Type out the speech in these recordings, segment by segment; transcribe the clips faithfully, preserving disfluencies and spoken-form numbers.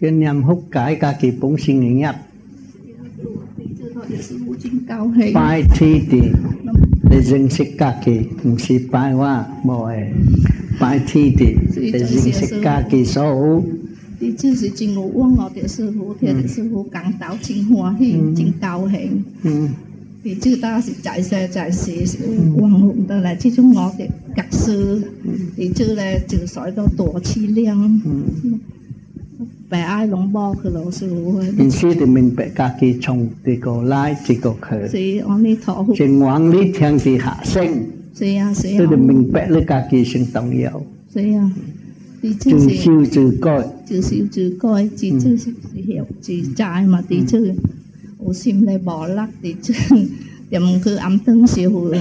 cái nhằm hút cái cả kỳ bổn sinh nhất bài thi thì để dừng sức cả kỳ không sĩ bàiว่าบ่อยbài thi thì để dừng sức cả kỳ số thì chứ是真有往我的师傅，听的师傅讲到真欢喜，真高兴。thì chứ ta sẽ chạy xe chạy xe hoàng hùng ta là chứ chúng ngõ để cắt sư thì chứ là chữ sỏi đâu tổ chi liang bé ai lồng bòคือเราsư mình sư thì mình bé cả kỳ trồng thì có lái thì có khởi thì ông đi thọ hụt trên ngoan lý thiang thì hạ sinh thì à thì thì mình bé lấy cả kỳ sinh tổng yếu thì à thì chứ siêu chữ coi chữ siêu chữ coi chỉ chứ hiểu chỉ trái mà thì chứ ô sim lại bỏ lắc thì chứ điểm cứ âm tưng siêu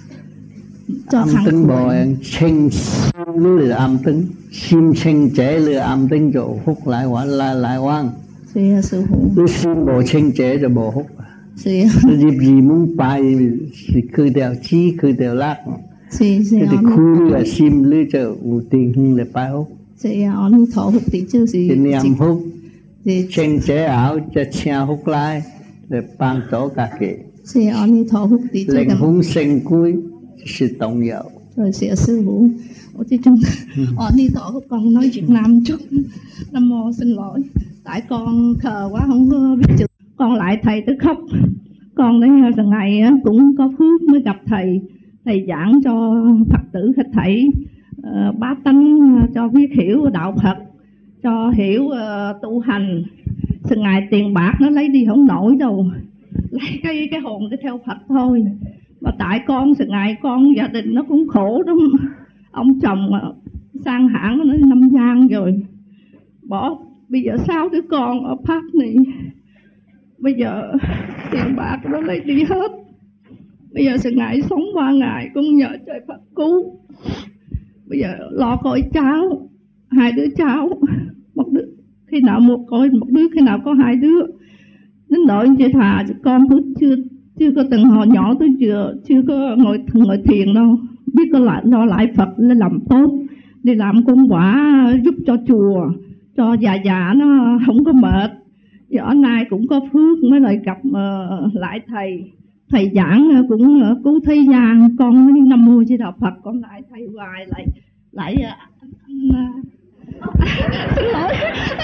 cho âm tưng bỏ chênh lưu là âm tưng sim chênh chế là âm tưng chỗ hút lại quả lại lại quang thì sư phụ cứ sim bỏ chênh chế rồi bỏ hút thì dịp gì muốn bài thì cứ đeo chi cứ đeo lắc thì thì khu là sim lưu cho ưu tiên hơn là bài hút thì ông thọ hút thì chứ gì thì niệm hút chênh chế ảo cho xe hút lại để ban tổ cả kệ thì ông đi thọ hút thì lệnh hung sinh cuối sự tổng hiệu rồi sẽ sư phụ ởที่chung ông đi thọ hút con nói chuyện nam chút nam mô xin lỗi tại con khờ quá không có biết chữ con lại thầy tới khóc con đến ngày cũng có phước mới gặp thầy thầy giảng cho Phật tử hết thảy uh, bá tánh cho biết hiểu đạo Phật cho hiểu uh, tu hành từ ngày tiền bạc nó lấy đi không nổi đâu lấy cái cái hồn để theo Phật thôi mà tại con từ ngày con gia đình nó cũng khổ lắm ông chồng sang hãng nó năm giang rồi bỏ bây giờ sáu đứa con ở Pháp này bây giờ tiền bạc nó lấy đi hết bây giờ từ ngày sống qua ngày cũng nhờ trời Phật cứu bây giờ lo coi cháu hai đứa cháu một đứa khi nào một coi một đứa khi nào có hai đứa đến nỗi chị thà con cứ chưa chưa có từng hồi nhỏ tôi chưa chưa có ngồi ngồi thiền đâu biết có lại lo lại Phật lên làm tốt đi làm công quả giúp cho chùa cho già già nó không có mệt giờ nay cũng có phước mới lại gặp uh, lại thầy thầy giảng cũng uh, cứu thế gian con Nam Mô Di Đà Phật con lại thầy hoài lại lại uh, uh, xin lỗi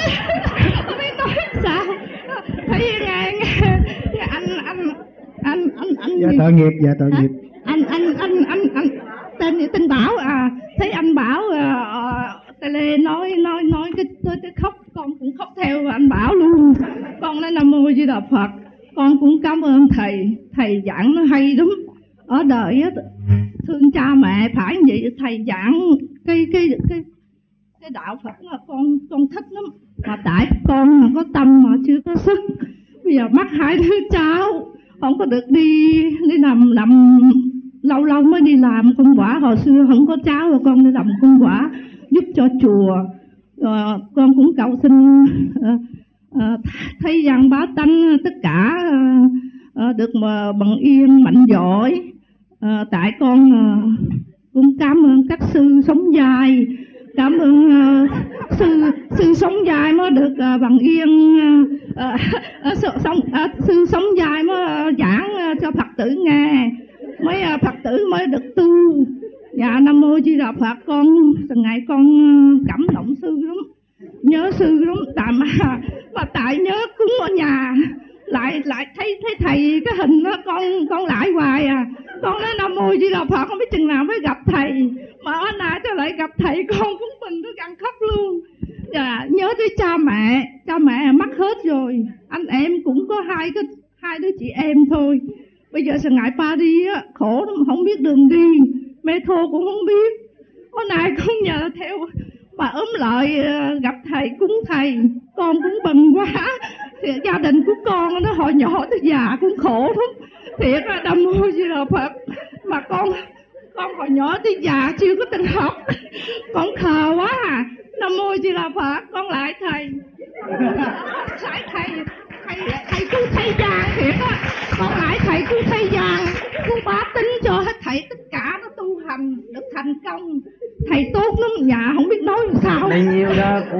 không biết nói sao thấy nghe, nghe anh anh anh anh anh dạ tội nghiệp dạ tội nghiệp anh anh anh anh anh tên tên Bảo à thấy anh Bảo uh, tele nói nói nói cái tôi tôi khóc con cũng khóc theo anh Bảo luôn con nói Nam Mô Di Đà Phật con cũng cảm ơn thầy thầy giảng nó hay lắm ở đời á thương cha mẹ phải vậy thầy giảng cái cái cái cái đạo Phật là con con thích lắm mà tại con mà có tâm mà chưa có sức bây giờ mắc hai đứa cháu không có được đi đi làm làm lâu lâu mới đi làm công quả hồi xưa không có cháu rồi con đi làm công quả giúp cho chùa rồi con cũng cầu xin uh, uh, thấy rằng bá tánh tất cả uh, uh, được mà bằng yên mạnh giỏi uh, tại con uh, cũng cảm ơn các sư sống dài cảm ơn uh, sư sư sống dài mới được uh, bằng yên uh, uh, uh, sống, uh, sư sống dài mới uh, giảng uh, cho Phật tử nghe mấy uh, Phật tử mới được tu dạ Nam Mô Di Đà Phật con từ ngày con uh, cảm động sư lắm nhớ sư lắm tại mà mà tại nhớ cúng ở nhà lại lại thấy thấy thầy cái hình đó con con lại hoài à con nói Nam Mô Di Đà Phật không biết chừng nào mới gặp thầy mà ở nay cho lại gặp thầy con cũng mình tôi gần khóc luôn dạ nhớ tới cha mẹ cha mẹ mất hết rồi anh em cũng có hai cái hai đứa chị em thôi bây giờ từ ngày ba đi á khổ lắm không biết đường đi metro cũng không biết hôm nay con nhờ theo bà ốm lợi gặp thầy cúng thầy con cũng bần quá thì gia đình của con nó hồi nhỏ tới già cũng khổ lắm thiệt là Nam Mô Di Đà Phật mà con con hồi nhỏ tới già chưa có từng học con khờ quá à Nam Mô Di Đà Phật con lại thầy lại thầy thầy thầy cứu thế gian thiệt á con lại thầy cứu thế gian cứu bá tính cho hết thầy tất cả nó tu hành được thành công thầy tốt lắm nhà không biết nói làm sao đây nhiêu đó con để chứng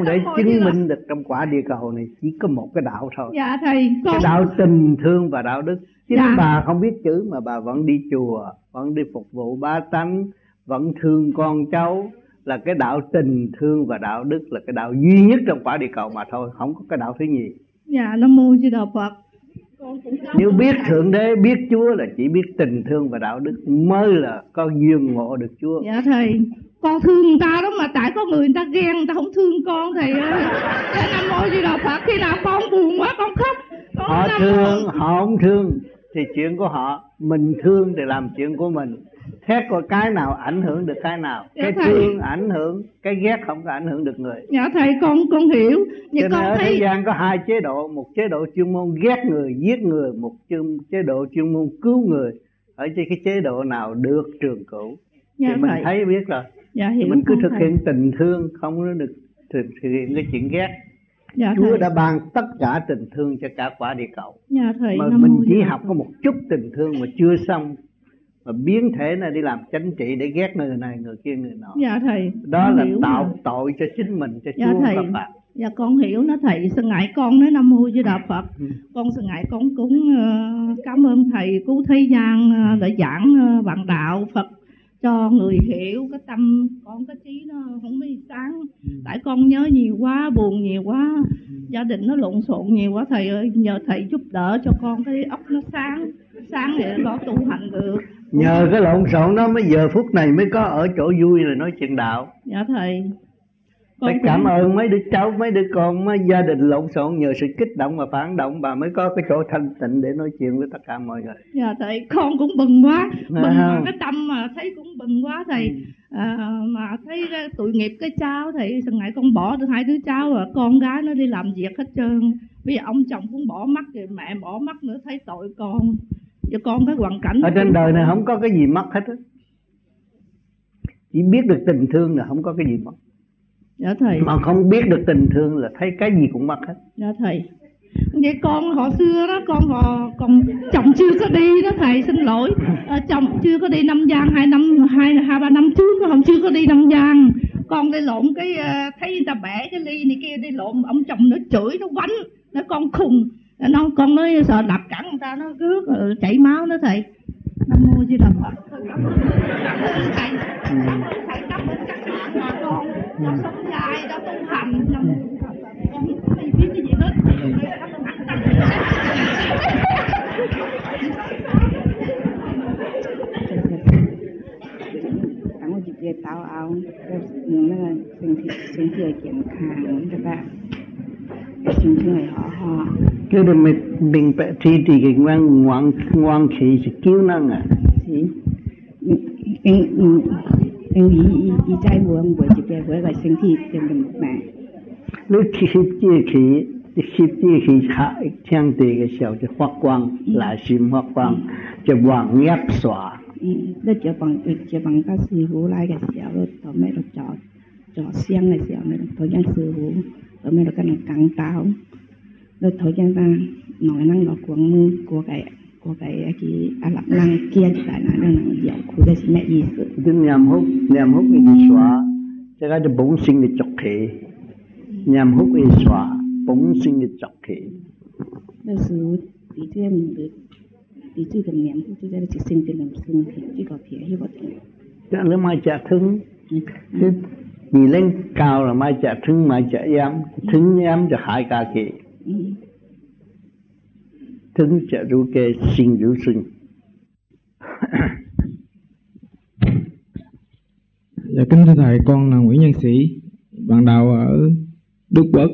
chứng minh được trong quả địa cầu này chỉ có một cái đạo thôi. Dạ thầy, con... cái đạo tình thương và đạo đức. Chính dạ. bà không biết chữ mà bà vẫn đi chùa, vẫn đi phục vụ bá tánh, vẫn thương con cháu, là cái đạo tình thương và đạo đức, là cái đạo duy nhất trong quả địa cầu mà thôi, không có cái đạo thứ nhì. Dạ, Nam Mô Di Đà Phật. Con cũng nếu biết Thượng Đế, biết Chúa là chỉ biết tình thương và đạo đức mới là có duyên ngộ được Chúa. Dạ thầy, con thương người ta đó mà tại có người người ta ghen, người ta không thương con thầy ơi. Dạ, Nam Mô Di Đà Phật. Khi nào con buồn quá con khóc, con họ thương, họ không thương thì chuyện của họ, mình thương thì làm chuyện của mình. Xét coi cái nào ảnh hưởng được cái nào. Dạ cái thầy. Thương ảnh hưởng, cái ghét không có ảnh hưởng được người. Dạ thầy, con con hiểu. Cho nên ở thấy... thế gian có hai chế độ, một chế độ chuyên môn ghét người, giết người, một chế độ chuyên môn cứu người. Ở trên cái chế độ nào được trường cửu dạ thì mình thầy. Thấy biết rồi. Dạ, hiểu mình cứ thực thầy. hiện tình thương, không có được thực, thực hiện cái chuyện ghét. Dạ, Chúa thầy. đã ban tất cả tình thương cho cả quả địa cầu. Dạ, thầy. Mà mình chỉ học có một chút tình thương mà chưa xong, mà biến thể này đi làm chánh trị để ghét người này người kia người nọ. Dạ thầy. Đó là tạo rồi. Tội cho chính mình, cho dạ, Chúa thầy. các bạn. Dạ con hiểu nó thầy. Sự ngại con nói Nam Mô Di Đà Phật. ừ. Con sự ngại con cũng uh, cảm ơn thầy cứu thế gian uh, đã giảng uh, bạn đạo Phật cho người hiểu cái tâm con, cái trí nó không mấy sáng. ừ. Tại con nhớ nhiều quá, buồn nhiều quá, ừ. gia đình nó lộn xộn nhiều quá thầy ơi. Nhờ thầy giúp đỡ cho con cái óc nó sáng, sáng để nó tu hành được. Nhờ cái lộn xộn đó mới giờ phút này mới có ở chỗ vui là nói chuyện đạo. Dạ thầy. Phải cảm ơn mấy đứa cháu, mấy đứa con, mấy gia đình lộn xộn, nhờ sự kích động và phản động bà mới có cái chỗ thanh tịnh để nói chuyện với tất cả mọi người. Dạ thầy, con cũng bừng quá, bừng mà cái tâm mà thấy cũng bừng quá thầy. ừ. à, Mà thấy tội nghiệp cái cháu thầy, lần này con bỏ được hai đứa cháu rồi, con gái nó đi làm việc hết trơn. Bây giờ ông chồng cũng bỏ mắt rồi, mẹ bỏ mắt nữa, thấy tội con. Giờ con cái hoàn cảnh ở trên đời này không có cái gì mất hết á, chỉ biết được tình thương là không có cái gì mất. Dạ thầy. Mà không biết được tình thương là thấy cái gì cũng mất hết. Dạ thầy. Vậy con họ xưa đó, con họ còn chồng chưa có đi đó thầy, xin lỗi. À, chồng chưa có đi Nam Giang hai năm hai hai ba năm trước, không chưa có đi Nam Giang. Con đi lộn cái thấy người ta bẻ cái ly này kia, đi lộn ông chồng nó chửi nó quánh, nó con khùng. Nó con nói sợ đạp cẳng người ta nó rước chảy máu đó thầy. Nam Mô Di Đà Phật. Thầy thầy cảm ơn các bạn mà con con sống dài đã tu hành. Nam Mô Di Đà Phật. Con không biết cái gì hết. cảm ơn chị về tạo áo nó là身體身體的健康对吧？心情係好好。 Chứ đừng mình mình phải thi thì cái ngoan ngoan ngoan khí是cứu năng à. 是，因因因伊伊伊在我我這邊我個身體真係唔慢。 你吸這氣，你吸這氣下天地嘅時候就發光，內心發光，就黃入耍。 嗯，你就幫就幫個師傅來嘅時候，到尾度做做香嘅時候，你到將師傅到尾度跟人講道。rồi thôi cho ta nói năng nó của của cái của cái cái à lập năng kia thì lại là nó là dạo của cái mẹ gì sự đến nhầm hút nhầm hút cái xóa cho cái cái bổn sinh cái chọc khí nhầm hút cái xóa bổn sinh cái chọc khí đó sự tí chuyện được tí chuyện cái nhầm hút cái chỉ sinh cái làm sinh thì chỉ có thể hiểu được cho nên mai trả thứng vì lên cao là mai trả thứng mai trả yếm thứng yếm cho hại cả kỳ thứng trợ rú kê sinh rú sinh. Dạ kính thưa thầy, con là Nguyễn Nhân Sĩ, bạn đạo ở Đức Quốc.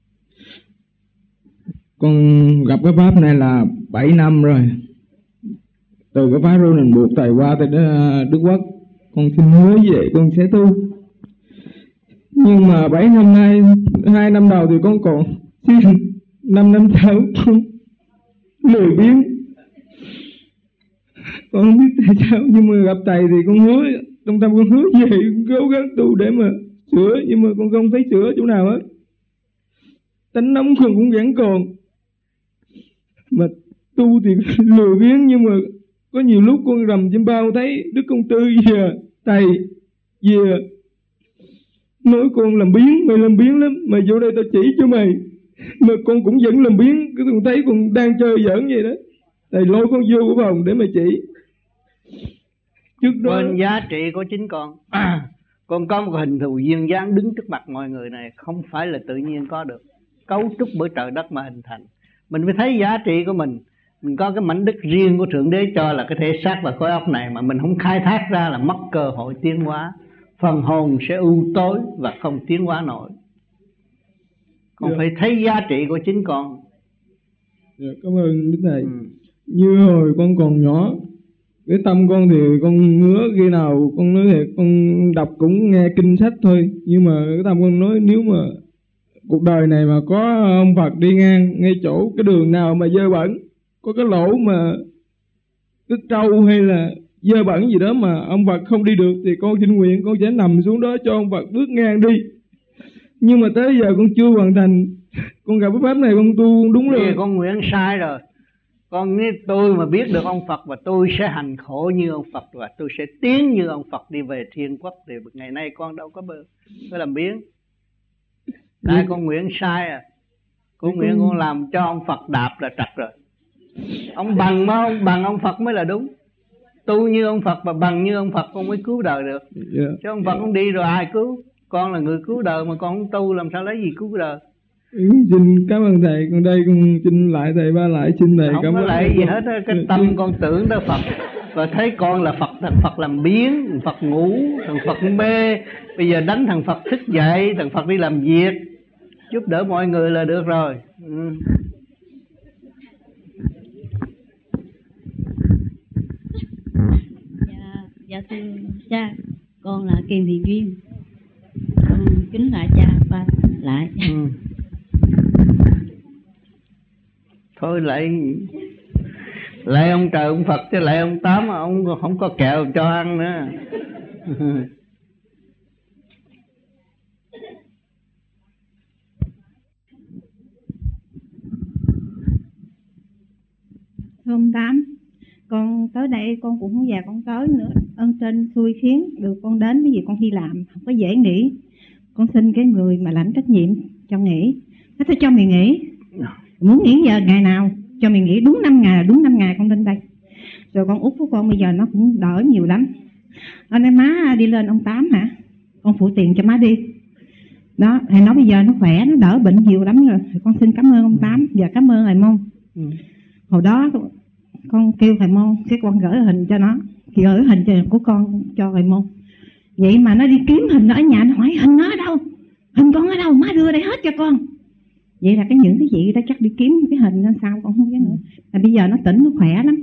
Con gặp cái pháp này là bảy năm rồi. Từ cái pháp rưu mình buộc thầy qua tới Đức Quốc, con xin hứa vậy con sẽ tu. Nhưng mà bảy năm nay, hai năm đầu thì con còn xin, năm năm sau con lười biếng. Con không biết tại sao, nhưng mà gặp thầy thì con hứa, trong tâm con hứa vậy, cố gắng tu để mà sửa, nhưng mà con không thấy sửa chỗ nào hết. Tánh nóng con cũng vẫn còn, mà tu thì lười biếng, nhưng mà có nhiều lúc con rầm trên bao thấy Đức Công Tư về, thầy về, nói con làm biến, mày làm biến lắm, mày vô đây tao chỉ cho mày. Mà con cũng vẫn làm biến, cái con thấy con đang chơi giỡn vậy đó. Thầy lôi con vô cái phòng để mày chỉ. Trước đó Quên giá trị của chính con. À, con có một hình thù duyên dáng đứng trước mặt mọi người này không phải là tự nhiên có được, cấu trúc bởi trời đất mà hình thành. Mình phải thấy giá trị của mình. Mình có cái mảnh đất riêng của Thượng Đế cho là cái thể xác và khối óc này, mà mình không khai thác ra là mất cơ hội tiến hóa. Phần hồn sẽ u tối và không tiến hóa nổi. Con yeah. phải thấy giá trị của chính con. Dạ, cảm ơn Đức Thầy. Ừ. Như hồi con còn nhỏ, cái tâm con thì con ngứa, khi nào con nói thiệt con đọc cũng nghe kinh sách thôi, nhưng mà cái tâm con nói nếu mà cuộc đời này mà có ông Phật đi ngang ngay chỗ cái đường nào mà dơ bẩn, có cái lỗ mà cứt trâu hay là dơ bẩn gì đó mà ông Phật không đi được, thì con xin nguyện con sẽ nằm xuống đó cho ông Phật bước ngang đi. Nhưng mà tới giờ con chưa hoàn thành. Con gặp cái pháp này con tu đúng rồi. Con nguyện sai rồi. Con nếu tôi mà biết được ông Phật và tôi sẽ hành khổ như ông Phật và tôi sẽ tiến như ông Phật đi về thiên quốc, thì ngày nay con đâu có bơ có làm biến. Tại con nguyện sai à. Con nguyện con làm cho ông Phật đạp là trật rồi. Ông bằng mà ông bằng ông Phật mới là đúng. Tu như ông Phật và bằng như ông Phật con mới cứu đời được. Yeah. Chứ ông Phật không đi rồi ai cứu. Con là người cứu đời mà con không tu làm sao lấy gì cứu đời. Ừ, xin cảm ơn thầy. Con đây con xin lại thầy ba lại xin thầy không cảm ơn. Không có lại gì hết. Cái tâm con tưởng đó Phật và thấy con là Phật. Thằng Phật làm biến, thằng Phật ngủ, thằng Phật mê. Bây giờ đánh thằng Phật thức dậy, thằng Phật đi làm việc, giúp đỡ mọi người là được rồi. Ừ. Dạ, dạ thưa cha, con là Kiền Thị Duyên. Con kính lại cha ba lại. Ừ. Thôi lại lại ông trời ông Phật chứ lại ông Tám mà ông không có kẹo cho ăn nữa. Thưa ông Tám, con tới đây con cũng không già con tới nữa, ơn trên xui khiến được con đến, cái gì con đi làm không có dễ nghỉ. Con xin cái người mà lãnh trách nhiệm cho nghỉ. Nó phải cho mày nghỉ. Muốn nghỉ giờ ngày nào cho mày nghỉ đúng năm ngày là đúng năm ngày con lên đây. Rồi con út của con bây giờ nó cũng đỡ nhiều lắm. Anh em má đi lên ông Tám hả? Con phụ tiền cho má đi. Đó, thầy nói bây giờ nó khỏe, nó đỡ bệnh nhiều lắm rồi. Thì con xin cảm ơn ông Tám và cảm ơn thầy Môn. Ừ. Hồi đó con kêu thầy Môn, cái con gửi hình cho nó, thì gửi hình của con cho thầy Môn. Vậy mà nó đi kiếm hình ở nhà, nó hỏi hình nó ở đâu, hình con ở đâu, má đưa đây hết cho con. Vậy là cái những cái vị đó chắc đi kiếm cái hình ra sao con không biết nữa. Là bây giờ nó tỉnh, nó khỏe lắm.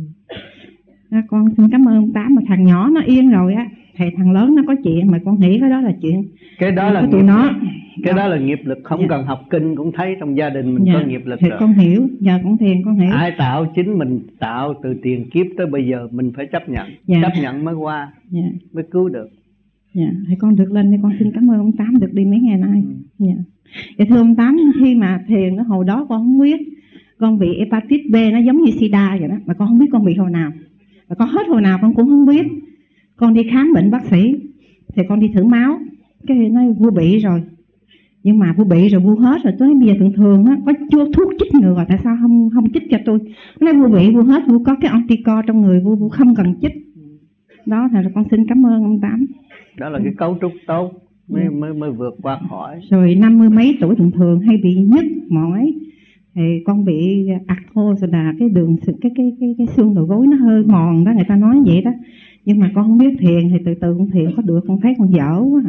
À, con xin cảm ơn ông Tám. Mà thằng nhỏ nó yên rồi á, thì thằng lớn nó có chuyện mà con nghĩ cái đó là chuyện cái đó là tụi nó. Cái đó. đó là nghiệp lực, không dạ. cần học kinh cũng thấy trong gia đình mình dạ. có nghiệp lực thì rồi. Con hiểu, giờ con thiền con hiểu. Ai tạo chính mình tạo từ tiền kiếp tới bây giờ, mình phải chấp nhận. Dạ. Chấp nhận mới qua, dạ. mới cứu được. Dạ, thì con được lên thì con xin cảm ơn ông Tám được đi mấy ngày nay. Ừ. Dạ. Dạ thưa ông Tám, khi mà thiền nó hồi đó con không biết con bị hepatitis B, nó giống như sida vậy đó, mà con không biết con bị hồi nào, và con hết hồi nào con cũng không biết. Con đi khám bệnh bác sĩ thì con đi thử máu, cái nói vua bị rồi, nhưng mà vua bị rồi vua hết rồi. Tôi nói bây giờ thường thường á có chưa thuốc chích ngừa, tại sao không không chích cho tôi? Nói vua bị vua hết, vua có cái antico trong người vua, vua không cần chích. Đó thì con xin cảm ơn ông Tám. Đó là cái cấu trúc tốt mới mới mới vượt qua khỏi. Rồi năm mươi mấy tuổi thường thường hay bị nhức mỏi, thì con bị arthro, rồi là cái đường cái cái cái cái xương đầu gối nó hơi mòn đó, người ta nói vậy đó. Nhưng mà con không biết thiền thì từ từ con thiền có được, con thấy con dở quá.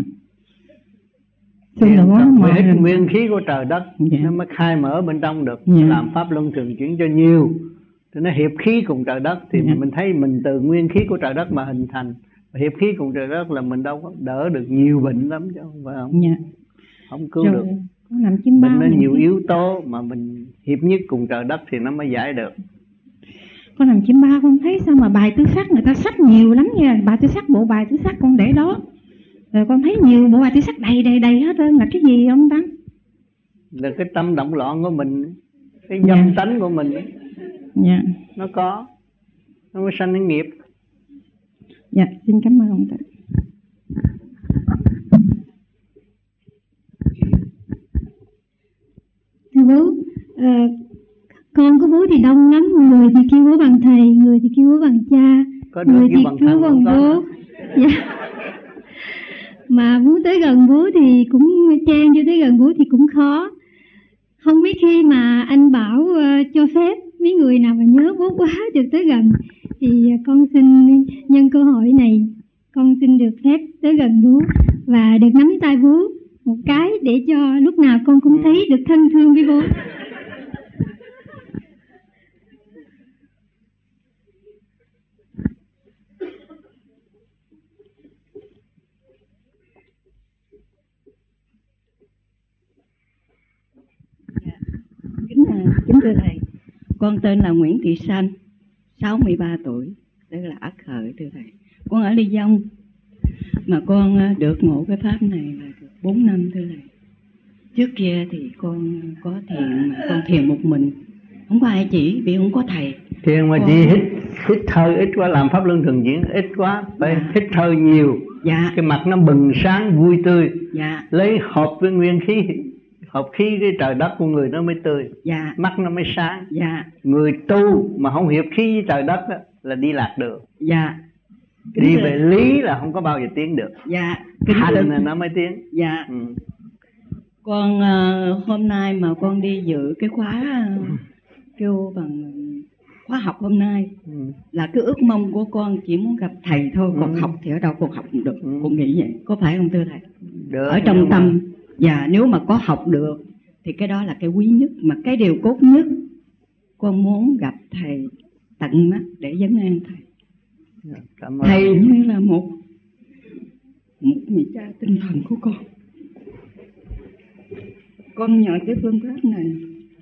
Xương đầu gối nó mòn. Hết nguyên khí của trời đất, dạ. nó mới khai mở bên trong được, dạ. làm pháp luân thường chuyển cho nhiều. Thì nó hiệp khí cùng trời đất thì dạ. mình thấy mình từ nguyên khí của trời đất mà hình thành. Hiệp khí cùng trời đất là mình đâu có đỡ được nhiều bệnh lắm chứ không phải không? Dạ. Không cứu rồi, được. Có nằm chim bao. Mình nó nhiều yếu tố mà mình hiệp nhất cùng trời đất thì nó mới giải được. Con nằm chim bao con thấy sao mà bài tứ sắc người ta sách nhiều lắm nha. Bài tứ sắc, bộ bài tứ sắc con để đó. Rồi con thấy nhiều bộ bài tứ sắc đầy đầy đầy hết trơn, là cái gì ông Tám? Là cái tâm động loạn của mình, cái dâm dạ. tánh của mình. Dạ. Nó có, nó mới sanh cái nghiệp. Dạ, xin cảm ơn ông Tám. bố. À, con của bố thì đông lắm, người thì kêu bố bằng thầy, người thì kêu bố bằng cha, có được người kêu thì bằng kêu bằng bố. Dạ. Mà muốn tới gần bố thì cũng chen vô tới gần bố thì cũng khó. Không biết khi mà anh Bảo uh, cho phép mấy người nào mà nhớ bố quá được tới gần thì con xin nhân cơ hội này, con xin được phép tới gần bố và được nắm tay bố một cái để cho lúc nào con cũng thấy được thân thương với bố. Kính, kính thưa thầy, con tên là Nguyễn Thị Sanh, sáu mươi ba tuổi, tức là Ất Hợi thưa thầy. Con ở Ly Dông, mà con được ngộ cái pháp này là được bốn năm thưa thầy. Trước kia thì con có thiền, mà con thiền một mình, không có ai chỉ vì không có thầy. Thiền mà con... chị hít hít thở ít quá, làm pháp luân thường diễn ít quá, phải dạ. hít thở nhiều. Dạ. Cái mặt nó bừng sáng vui tươi. Dạ. Lấy hợp với nguyên khí, hợp khí cái trời đất của người nó mới tươi. Dạ. Mắt nó mới sáng. Dạ. Người tu mà không hiệp khí với trời đất đó, là đi lạc đường. Dạ. Kính đi về lý là không có bao giờ tiến được. Dạ. Hành là nó mới tiến. Dạ. Ừ. Con uh, hôm nay mà con đi dự cái khóa uh, kêu bằng khóa học hôm nay, ừ. là cái ước mong của con chỉ muốn gặp thầy thôi, còn ừ. học thì ở đâu con học cũng được. Ừ. Con nghĩ vậy, có phải không thưa thầy? Được, ở trong tâm mà... Và nếu mà có học được thì cái đó là cái quý nhất, mà cái điều cốt nhất con muốn gặp thầy tận mắt để vấn an thầy. Cảm ơn. Thầy như là một một người cha tinh thần của con. Con nhờ cái phương pháp này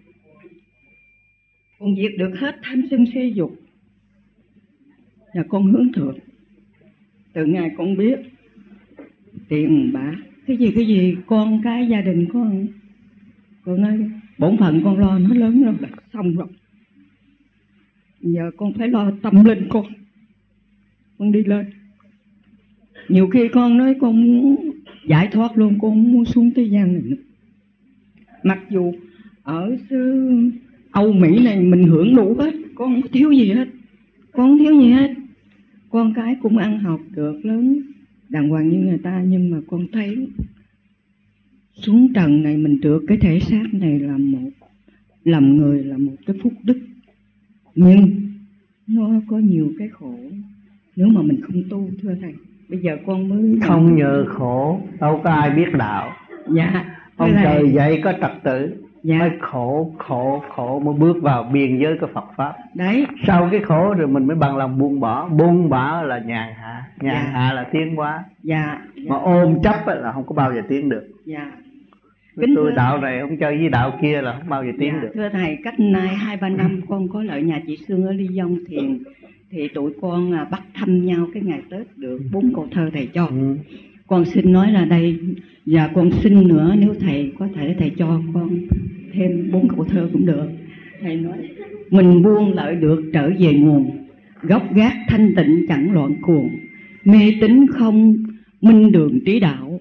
con diệt được hết tham sân si dục, và con hướng thượng. Từ ngày con biết tiền bạc cái gì cái gì con cái gia đình con, con nói bổn phận con lo nó lớn rồi là xong rồi. Giờ con phải lo tâm linh con, con đi lên. Nhiều khi con nói con muốn giải thoát luôn, con không muốn xuống thế gian này nữa. Mặc dù ở xứ Âu Mỹ này mình hưởng đủ hết, con không thiếu gì hết, con không thiếu gì hết. Con cái cũng ăn học được lớn đàng hoàng như người ta, nhưng mà con thấy xuống trần này mình được cái thể xác này là một, làm người là một cái phúc đức, nhưng nó có nhiều cái khổ nếu mà mình không tu thưa thầy. Bây giờ con mới không nhờ khổ đâu có ai biết đạo. Dạ. Ông trời dạy có trật tự. Dạ. Phải khổ khổ khổ mới bước vào biên giới của Phật pháp. Đấy. Sau cái khổ rồi mình mới bằng lòng buông bỏ. Buông bỏ là nhàn hạ, nhàn dạ. hạ là tiến hóa. Dạ. dạ. Mà ôm chấp là không có bao giờ tiến được. Dạ. Kính tôi đạo này không chơi với đạo kia là không bao giờ tiến dạ, được. Thưa thầy, cách nay hai ba năm con có lại nhà chị Sương ở Ly Dông thiền, thì tụi con bắt thăm nhau cái ngày Tết được bốn câu thơ thầy cho. Ừ. Con xin nói là đây, và con xin nữa nếu thầy có thể thầy cho con thêm bốn câu thơ cũng được. Thầy nói mình buông lợi được trở về nguồn, gốc gác thanh tịnh chẳng loạn cuồng, mê tín không minh đường trí đạo,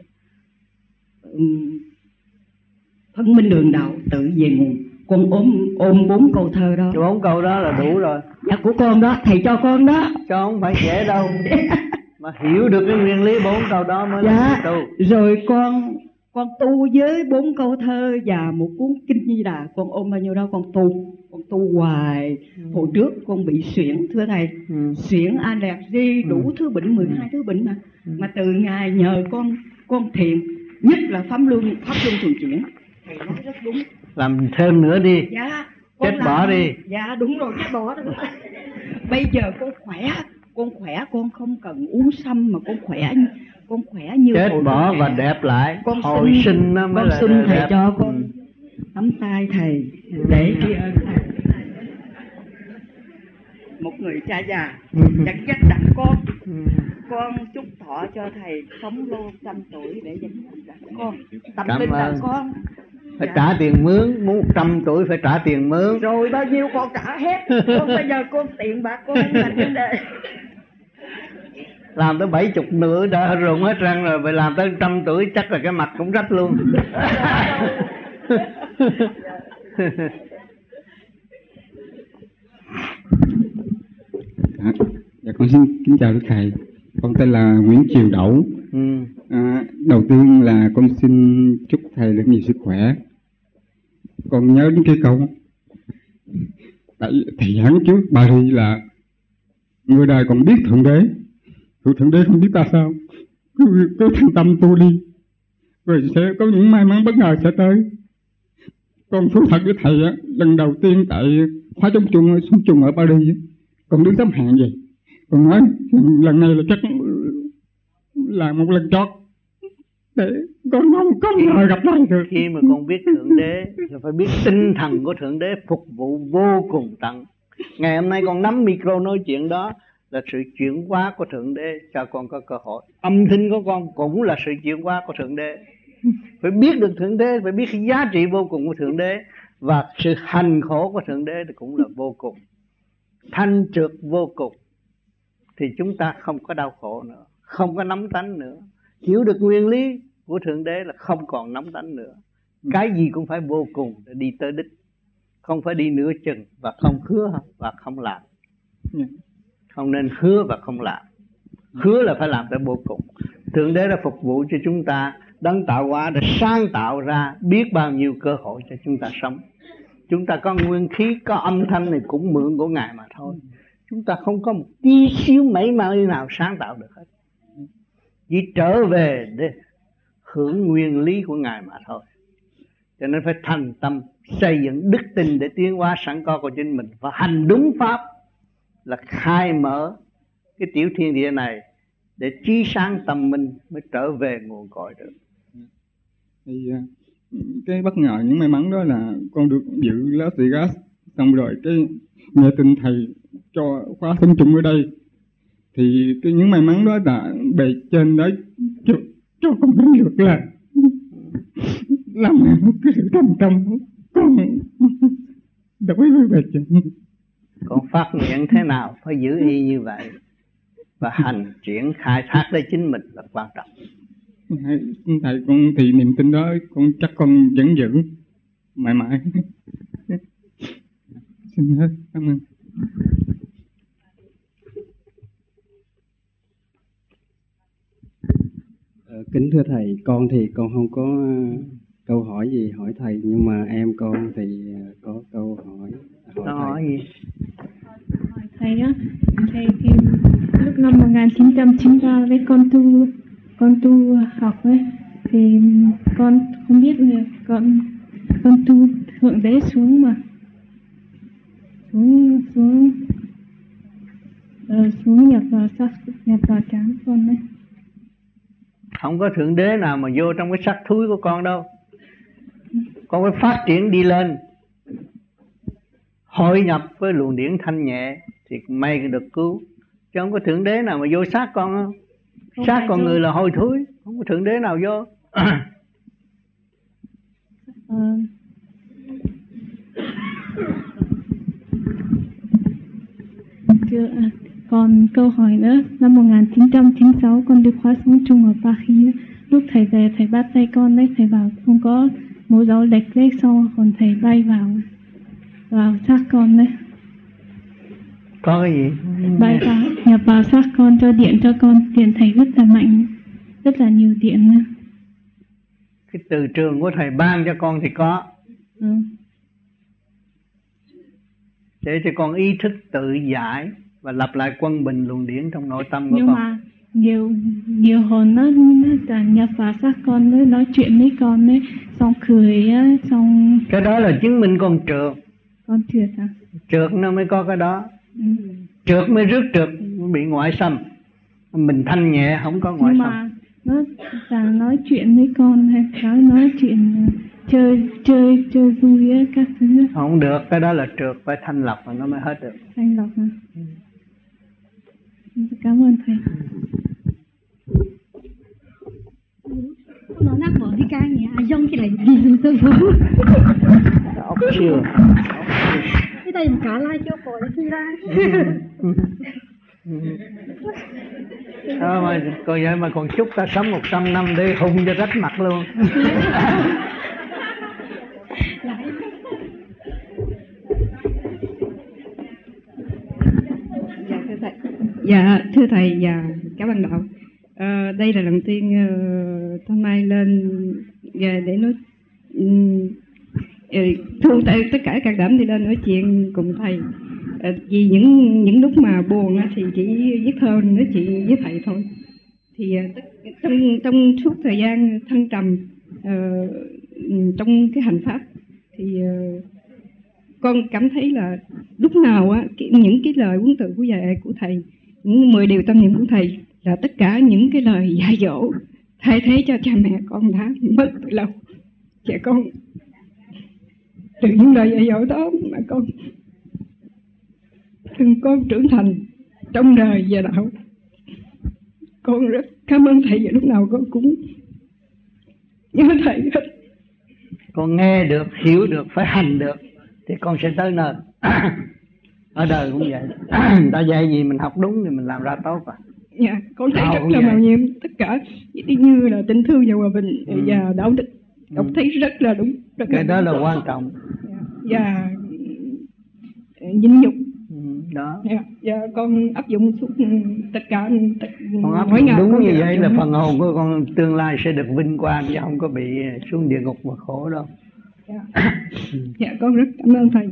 phân minh đường đạo tự về nguồn. Con ôm ôm bốn câu thơ đó. Bốn câu đó là đủ rồi. Dạ của con đó, thầy cho con đó. Cho không phải dễ đâu. Mà hiểu được cái nguyên lý bốn câu đó mới dạ. là tu. Rồi con con tu với bốn câu thơ và một cuốn Kinh Di Đà. Con ôm bao nhiêu đó con tu. Con tu hoài. ừ. Hồi trước con bị suyễn thưa thầy. ừ. Suyễn allergy đủ ừ. thứ bệnh, mười hai ừ. thứ bệnh mà. ừ. Mà từ ngày nhờ con con thiền, nhất là pháp luân pháp luân thường chuyển, thầy nói rất đúng. Làm thêm nữa đi. Dạ. Chết làm... bỏ đi. Dạ đúng rồi, chết bỏ đó. Bây giờ con khỏe, con khỏe, con không cần uống sâm mà con khỏe, con khỏe như chết bỏ và đẹp lại. Con hồi xin, sinh nó mới con là xin đẹp. thầy cho con nắm tay thầy để tri ân thầy. Một người cha già dẫn dắt đặt con, con chúc thọ cho thầy sống lâu trăm tuổi để dẫn dắt con. Tâm linh là con phải dạ. trả tiền mướn, muốn một trăm tuổi phải trả tiền mướn. Rồi bao nhiêu con trả hết. Con bây giờ con tiền bạc con không thành vấn đề. Làm tới bảy chục nữa đã rụng hết răng rồi, phải làm tới trăm tuổi chắc là cái mặt cũng rách luôn. À, dạ con xin kính chào Đức Thầy. Con tên là Nguyễn Triều Đậu. Ừ. À, đầu tiên là con xin chúc Thầy được nhiều sức khỏe. Con nhớ đến cái câu tại Thầy giảng trước Bali là người đời còn biết Thượng Đế, Thượng Đế không biết ta sao. Cứ, cứ thành tâm tu đi, rồi sẽ có những may mắn bất ngờ sẽ tới. Con thú thật với Thầy á, lần đầu tiên tại khóa chống chung xuống chung ở Paris, con đứng xếp hạng vậy. Con nói lần này là chắc là một lần chót để con không có ngờ gặp lại được. Khi mà con biết Thượng Đế là phải biết tinh thần của Thượng Đế phục vụ vô cùng tận. Ngày hôm nay con nắm micro nói chuyện đó là sự chuyển hóa của Thượng Đế cho con có cơ hội. Âm thanh của con cũng là sự chuyển hóa của Thượng Đế. Phải biết được Thượng Đế, phải biết cái giá trị vô cùng của Thượng Đế. Và sự hành khổ của Thượng Đế thì cũng là vô cùng, thanh trượt vô cùng. Thì chúng ta không có đau khổ nữa, không có nóng tánh nữa. Hiểu được nguyên lý của Thượng Đế là không còn nóng tánh nữa. Cái gì cũng phải vô cùng để đi tới đích, không phải đi nửa chừng và không hứa và không làm. Không nên hứa và không làm. Hứa là phải làm tới vô cùng. Thượng Đế đã phục vụ cho chúng ta, Đấng tạo hóa đã sáng tạo ra biết bao nhiêu cơ hội cho chúng ta sống. Chúng ta có nguyên khí, có âm thanh này cũng mượn của Ngài mà thôi. Chúng ta không có một tí xíu mấy may nào sáng tạo được hết. Chỉ trở về để hưởng nguyên lý của Ngài mà thôi. Cho nên phải thành tâm xây dựng đức tin để tiến hóa sẵn có của chính mình, và hành đúng pháp là khai mở cái tiểu thiên địa này để trí sáng tâm minh mới trở về nguồn cội được. Thì cái bất ngờ những may mắn đó là con được dự lớp Thị Gas, xong rồi cái nghe tin Thầy cho khóa sống chung ở đây, thì cái những may mắn đó là bề trên đó cho, cho con thấy được là làm cái sự thành tâm con đối với bề trên. Con phát nguyện thế nào phải giữ y như vậy, và hành triển khai thác lấy chính mình là quan trọng. Thầy, con thì niềm tin đó con chắc con vẫn giữ mãi mãi. Xin hết, cảm ơn. Ờ, kính thưa Thầy, con thì con không có câu hỏi gì hỏi Thầy, nhưng mà em con thì có câu hỏi hỏi Nó hỏi gì? Hỏi Thầy á, Thầy thì lúc năm một nghìn chín trăm chín mươi ba với con tu con tu học ấy, thì con không biết là con con tu Thượng Đế xuống mà xuống xuống uh, xuống nhập vào sắc nhập vào trán con đấy. Không có Thượng Đế nào mà vô trong cái xác thúi của con đâu. Con phải phát triển đi lên, hội nhập với luồng điển thanh nhẹ thì may được cứu. Chứ không có Thượng Đế nào mà vô xác con không. Không, xác con người là hôi thối, không có Thượng Đế nào vô. uh, chưa, à, còn câu hỏi nữa, năm một nghìn chín trăm chín mươi sáu con đi khóa sống chung ở Paris. Lúc Thầy về, Thầy bắt tay con đấy, Thầy bảo không có mẫu dấu lệch lệch, sau còn Thầy bay vào vào xác con đấy. Có cái gì? Bay vào, nhập vào xác con, cho điện cho con, điện Thầy rất là mạnh, rất là nhiều điện nữa. Cái từ trường của Thầy ban cho con thì có. Ừ. Để cho con ý thức tự giải và lập lại quân bình luồng điển trong nội tâm của nhưng con. Nhưng mà nhiều nhiều hồn nó, nó nhập vào xác con, nó nói chuyện với con ấy, xong cười á, xong cái đó là chứng minh con trượt. Con trượt à? Trượt nó mới có cái đó. Ừ. Trượt mới rước trượt, bị ngoại xâm. Mình thanh nhẹ không có ngoại nhưng xâm. Mà nó là nói chuyện với con hay nói nói chuyện chơi chơi chơi vui á, các thứ. Không được, cái đó là trượt, phải thanh lọc rồi nó mới hết được. Thanh lọc à? Ừ. Cảm ơn Thầy. Nó nát bỏ đi cái nhà dông cái này đi dùm sư phụ. Ốc chưa. Cái đây mà cả lai cho cổ đi ra. Sao mà còn vậy mà còn chúc ta sống một trăm năm để hung cho rách mặt luôn. Dạ thưa thầy và các bạn đạo, à, đây là lần tiên uh, Thanh Mai lên về để nói um, thương tất cả các đảm đi lên nói chuyện cùng thầy. À, vì những những lúc mà buồn thì chỉ viết thơ nói chuyện với thầy thôi. Thì uh, trong trong suốt thời gian thăng trầm uh, trong cái hành pháp thì uh, con cảm thấy là lúc nào á những cái lời huấn từ của dạy của thầy, những mười điều tâm niệm của thầy là tất cả những cái lời dạy dỗ thay thế cho cha mẹ con đã mất từ lâu. Trẻ con từ những lời dạy dỗ đó mà con từng con trưởng thành trong đời và đạo. Con rất cảm ơn thầy và lúc nào con cũng nhớ thầy hết. Con nghe được, hiểu được, phải hành được thì con sẽ tới nơi. Ở đời cũng vậy. Người ta dạy gì mình học đúng thì mình làm ra tốt à. Dạ, con thấy rất là màu nhiệm tất cả như là tình thương và hòa bình ừ. và đạo đức. Con ừ. thấy rất là đúng. Rất cái là đó đúng. là quan trọng. Và dinh dục. Ừ, đó. Dạ, và con áp dụng suốt tất cả tất, con áp dụng đúng như vậy là phần hồn của con tương lai sẽ được vinh quang chứ không có bị xuống địa ngục mà khổ đâu. Dạ, dạ con rất cảm ơn thầy.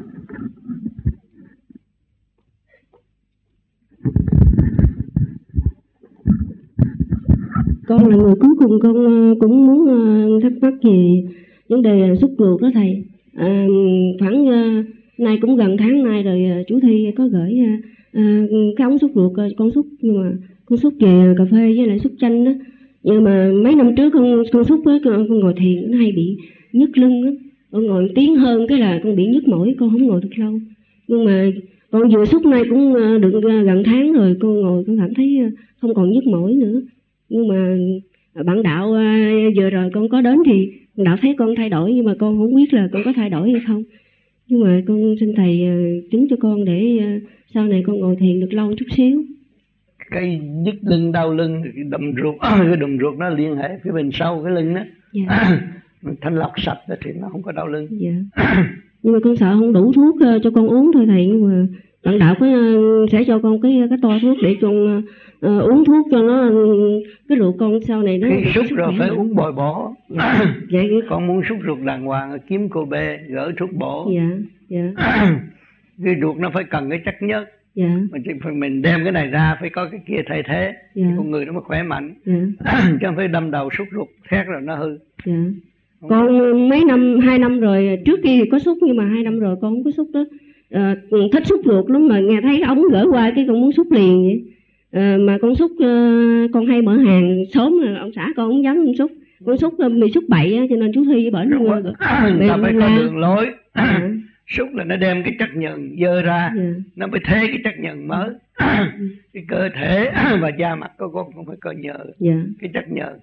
Con là người cuối cùng, con cũng muốn thắc mắc về vấn đề xúc ruột đó thầy. À, khoảng nay cũng gần tháng nay rồi, chú Thi có gửi à, cái ống xúc ruột con xúc, nhưng mà con xúc về cà phê với lại xúc chanh đó. Nhưng mà mấy năm trước con con xúc với con, con ngồi thiền nó hay bị nhức lưng á. Con ngồi tiếng hơn cái là con bị nhức mỏi, con không ngồi được lâu. Nhưng mà con vừa xúc nay cũng được gần tháng rồi, con ngồi con cảm thấy không còn nhức mỏi nữa. Nhưng mà bạn đạo vừa rồi con có đến thì đạo thấy con thay đổi, nhưng mà con không biết là con có thay đổi hay không. Nhưng mà con xin thầy chứng cho con để sau này con ngồi thiền được lâu chút xíu. Cái nhức lưng, đau lưng, cái đầm ruột, cái đầm ruột nó liên hệ phía bên sau cái lưng đó. Dạ. Thanh lọc sạch thì nó không có đau lưng. Dạ. Nhưng mà con sợ không đủ thuốc cho con uống thôi thầy. Nhưng mà bạn đạo có sẽ cho con cái cái toa thuốc để con uh, uống thuốc cho nó cái ruột con sau này nó khi súc rồi phải uống bồi bổ. Dạ. Dạ. Con muốn súc ruột đàng hoàng kiếm cô bê gỡ thuốc bổ. Dạ. Dạ. Cái ruột nó phải cần cái chất nhớt. Dạ. Mà chỉ phải mình đem cái này ra phải có cái kia thay thế. Dạ. Thì con người nó mới khỏe mạnh. Dạ. Chứ không phải đâm đầu súc ruột thét rồi nó hư. Dạ. Con mấy năm, hai năm rồi, trước kia thì có xúc nhưng mà hai năm rồi con không có xúc đó. À, thích xúc ruột lắm, mà nghe thấy ống gỡ qua cái con muốn xúc liền vậy. À, mà con xúc, uh, con hay mở hàng sớm là ông xã con không dám con xúc. Con xúc bị xúc bậy á, cho nên chú Thi với bệnh luôn rồi. Ta phải có đường lối. À. Xúc là nó đem cái chất nhờn dơ ra, yeah. Nó mới thế cái chất nhờn mới. Cái cơ thể và da mặt của con cũng phải có nhờ, yeah. Cái chất nhờn.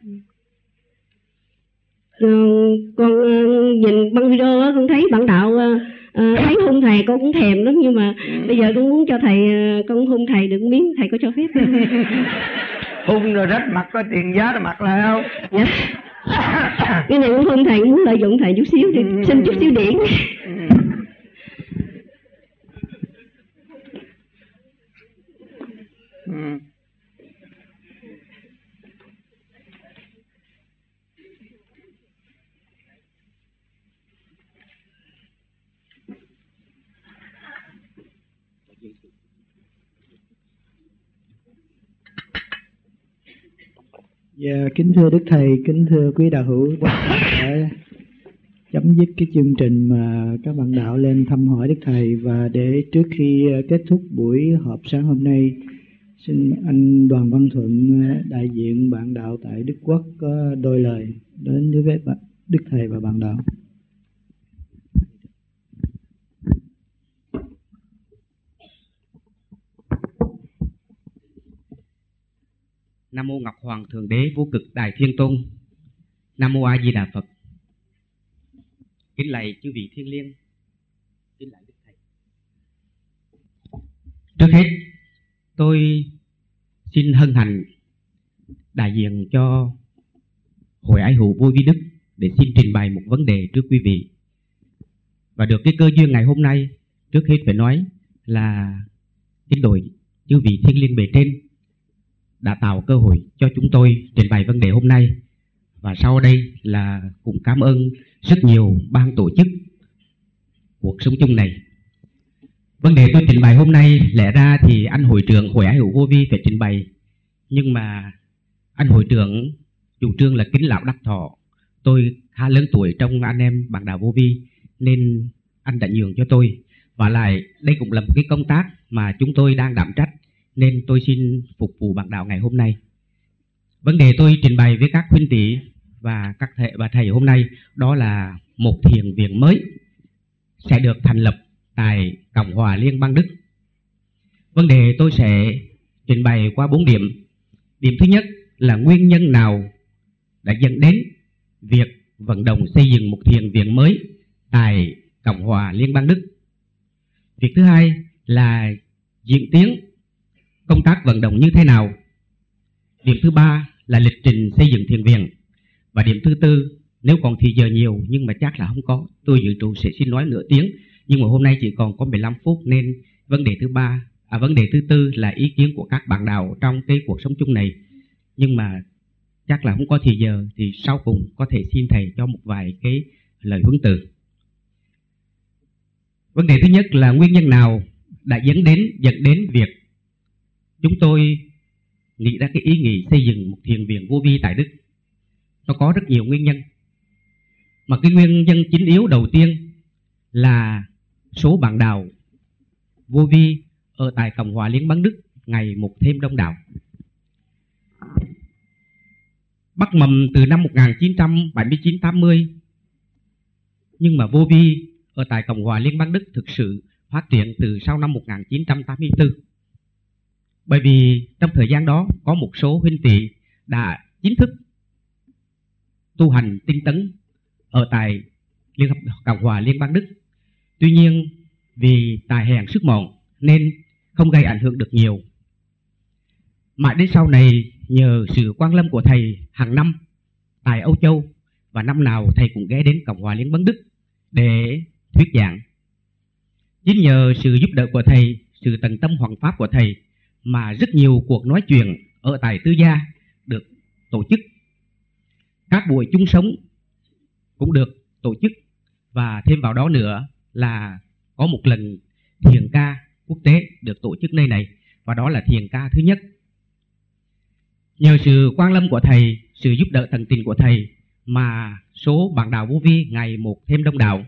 Rồi, con uh, nhìn băng video á, con thấy bạn đạo uh, uh, thấy hôn thầy con cũng thèm lắm, nhưng mà ừ. bây giờ con muốn cho thầy, uh, con hôn thầy được miếng, thầy có cho phép không? Hôn rồi rách mặt có tiền giá rồi mặc lại không? Dạ. Cái này cũng hôn thầy, cũng muốn lợi dụng thầy chút xíu thì ừ. xin chút xíu điện. Ừ. Ừ. Dạ, kính thưa Đức Thầy, kính thưa quý đạo hữu, đã chấm dứt cái chương trình mà các bạn đạo lên thăm hỏi Đức Thầy. Và để trước khi kết thúc buổi họp sáng hôm nay, xin anh Đoàn Văn Thuận, đại diện bạn đạo tại Đức Quốc, có đôi lời đến với Đức Thầy và bạn đạo. Nam mô Ngọc Hoàng Thượng Đế Vô Cực Đại Thiên Tôn. Nam mô A Di Đà Phật. Kính lạy chư vị thiên liêng, kính lạy Đức Thầy. Trước hết tôi xin hân hạnh đại diện cho Hội Ái Hữu Vô Vi Đức để xin trình bày một vấn đề trước quý vị. Và được cái cơ duyên ngày hôm nay, trước hết phải nói là kính đội chư vị thiên liêng bề trên đã tạo cơ hội cho chúng tôi trình bày vấn đề hôm nay. Và sau đây là cũng cảm ơn rất nhiều ban tổ chức cuộc sống chung này. Vấn đề tôi trình bày hôm nay lẽ ra thì anh hội trưởng Hội Ái Hữu Vô Vi phải trình bày, nhưng mà anh hội trưởng chủ trương là kính lão đắc thọ. Tôi khá lớn tuổi trong anh em bạn đạo Vô Vi nên anh đã nhường cho tôi. Và lại đây cũng là một cái công tác mà chúng tôi đang đảm trách, nên tôi xin phục vụ bạn đạo ngày hôm nay. Vấn đề tôi trình bày với các huynh tỷ và các thầy và thầy hôm nay đó là một thiền viện mới sẽ được thành lập tại Cộng hòa Liên bang Đức. Vấn đề tôi sẽ trình bày qua bốn điểm. Điểm thứ nhất là nguyên nhân nào đã dẫn đến việc vận động xây dựng một thiền viện mới tại Cộng hòa Liên bang Đức. Việc thứ hai là diễn tiến công tác vận động như thế nào. Điểm thứ ba là lịch trình xây dựng thiền viện. Và điểm thứ tư, nếu còn thì giờ nhiều nhưng mà chắc là không có, tôi dự trù sẽ xin nói nửa tiếng, nhưng mà hôm nay chỉ còn có mười lăm phút nên vấn đề thứ ba, à, vấn đề thứ tư là ý kiến của các bạn đạo trong cái cuộc sống chung này. Nhưng mà chắc là không có thì giờ, thì sau cùng có thể xin thầy cho một vài cái lời huấn từ. Vấn đề thứ nhất là nguyên nhân nào đã dẫn đến dẫn đến việc chúng tôi nghĩ ra cái ý nghĩ xây dựng một thiền viện vô vi tại Đức. Nó có rất nhiều nguyên nhân, mà cái nguyên nhân chính yếu đầu tiên là số bạn đạo vô vi ở tại Cộng hòa Liên bang Đức ngày một thêm đông đảo. Bắt mầm từ năm một nghìn chín trăm bảy mươi chín tám mươi, nhưng mà vô vi ở tại Cộng hòa Liên bang Đức thực sự phát triển từ sau năm một nghìn chín trăm tám mươi tư. Bởi vì trong thời gian đó có một số huynh tỷ đã chính thức tu hành tinh tấn ở tại Liên hợp Cộng hòa Liên bang Đức. Tuy nhiên vì tài hèn sức mọn nên không gây ảnh hưởng được nhiều. Mãi đến sau này nhờ sự quan lâm của thầy hàng năm tại Âu Châu, và năm nào thầy cũng ghé đến Cộng hòa Liên bang Đức để thuyết giảng. Chính nhờ sự giúp đỡ của thầy, sự tận tâm hoằng pháp của thầy mà rất nhiều cuộc nói chuyện ở tại Tư Gia được tổ chức. Các buổi chung sống cũng được tổ chức, và thêm vào đó nữa là có một lần thiền ca quốc tế được tổ chức nơi này, và đó là thiền ca thứ nhất. Nhờ sự quan lâm của thầy, sự giúp đỡ tận tình của thầy mà số bạn đạo vô vi ngày một thêm đông đảo.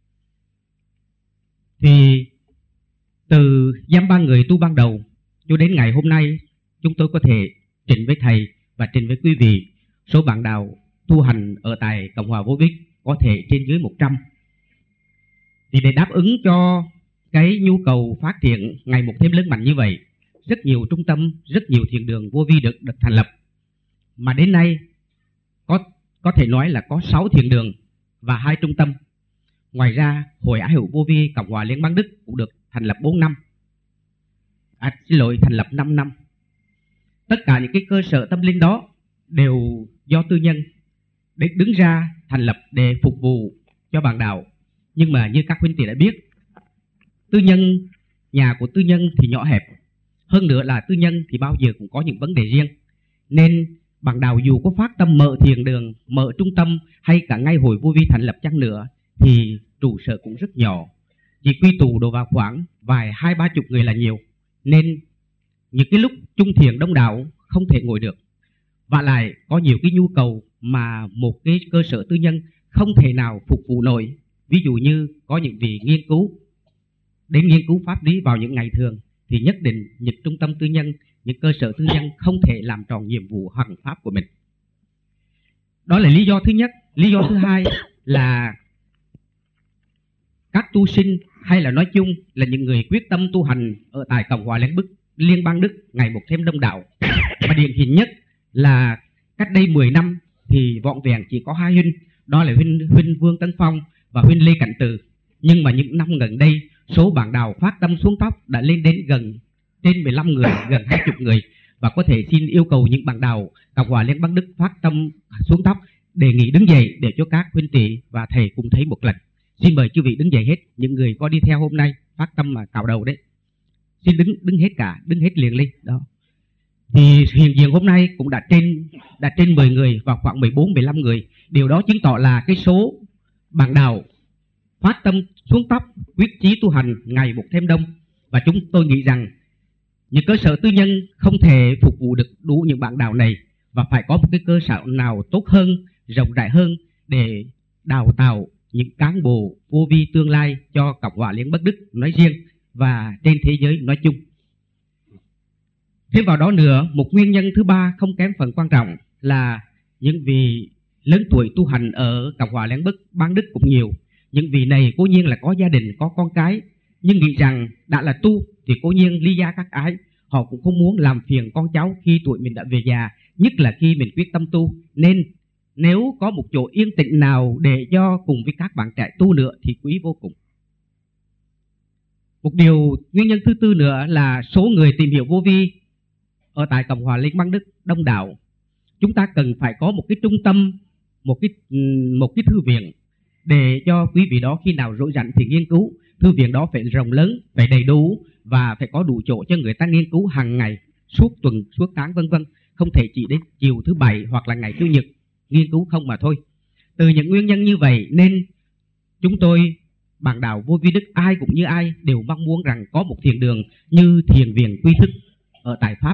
Thì từ dăm ba người tu ban đầu cho đến ngày hôm nay, chúng tôi có thể trình với thầy và trình với quý vị số bạn đạo tu hành ở tại Cộng hòa Vô Vi có thể trên dưới một trăm. Thì để đáp ứng cho cái nhu cầu phát triển ngày một thêm lớn mạnh như vậy, rất nhiều trung tâm, rất nhiều thiền đường vô vi được, được thành lập. Mà đến nay có, có thể nói là có sáu thiền đường và hai trung tâm. Ngoài ra Hội Ái Hữu Vô Vi Cộng hòa Liên bang Đức cũng được thành lập bốn năm. À, xin lỗi, thành lập năm năm. Tất cả những cái cơ sở tâm linh đó đều do tư nhân để đứng ra thành lập để phục vụ cho bạn đạo. Nhưng mà như các huynh tỷ đã biết, tư nhân, nhà của tư nhân thì nhỏ hẹp. Hơn nữa là tư nhân thì bao giờ cũng có những vấn đề riêng. Nên bạn đạo dù có phát tâm mở thiền đường, mở trung tâm hay cả ngay hội vô vi thành lập chăng nữa thì trụ sở cũng rất nhỏ, chỉ quy tụ đồ vào khoảng vài hai ba chục người là nhiều. Nên những cái lúc chung thiền đông đảo không thể ngồi được. Và lại có nhiều cái nhu cầu mà một cái cơ sở tư nhân không thể nào phục vụ nổi. Ví dụ như có những vị nghiên cứu đến nghiên cứu pháp lý vào những ngày thường, thì nhất định những trung tâm tư nhân, những cơ sở tư nhân không thể làm tròn nhiệm vụ hoằng pháp của mình. Đó là lý do thứ nhất. Lý do thứ hai là các tu sinh hay là nói chung là những người quyết tâm tu hành ở tại Cộng hòa Liên, Liên bang Đức ngày một thêm đông đảo. Và điển hình nhất là cách đây mười năm thì vọn vẹn chỉ có hai huynh, đó là huynh, huynh Vương Tấn Phong và huynh Lê Cảnh Từ. Nhưng mà những năm gần đây, số bạn đạo phát tâm xuống tóc đã lên đến gần trên mười lăm người, gần hai mươi người. Và có thể xin yêu cầu những bạn đạo Cộng hòa Liên bang Đức phát tâm xuống tóc, đề nghị đứng dậy để cho các huynh tỷ và thầy cùng thấy một lần. Xin mời chư vị đứng dậy hết, những người có đi theo hôm nay phát tâm mà cạo đầu đấy. xin đứng đứng hết cả, đứng hết liền lên đó. Thì hiện diện hôm nay cũng đã trên đã trên mười người và khoảng mười bốn mười lăm người. Điều đó chứng tỏ là cái số bạn đạo phát tâm xuống tóc, quyết chí tu hành ngày một thêm đông. Và chúng tôi nghĩ rằng những cơ sở tư nhân không thể phục vụ được đủ những bạn đạo này, và phải có một cái cơ sở nào tốt hơn, rộng rãi hơn để đào tạo những cán bộ vô vi tương lai cho Cộng hòa Liên Bắc Đức nói riêng và trên thế giới nói chung. Thêm vào đó nữa, một nguyên nhân thứ ba không kém phần quan trọng là những vị lớn tuổi tu hành ở Cộng hòa Liên Bắc Bán Đức cũng nhiều. Những vị này cố nhiên là có gia đình, có con cái, nhưng nghĩ rằng đã là tu thì cố nhiên ly gia các ái. Họ cũng không muốn làm phiền con cháu khi tuổi mình đã về già, nhất là khi mình quyết tâm tu. Nên nếu có một chỗ yên tĩnh nào để cho cùng với các bạn trẻ tu nữa thì quý vô cùng. Một điều nguyên nhân thứ tư nữa là số người tìm hiểu vô vi ở tại Cộng hòa Liên bang Đức đông đảo. Chúng ta cần phải có một cái trung tâm, một cái một cái thư viện để cho quý vị đó khi nào rỗi rảnh thì nghiên cứu. Thư viện đó phải rộng lớn, phải đầy đủ và phải có đủ chỗ cho người ta nghiên cứu hàng ngày, suốt tuần, suốt tháng vân vân. Không thể chỉ đến chiều thứ bảy hoặc là ngày chủ nhật nghiên cứu không mà thôi. Từ những nguyên nhân như vậy nên chúng tôi bạn đạo Vô Vi Đức ai cũng như ai đều mong muốn rằng có một thiền đường như thiền viện Quy Thức ở tại Pháp.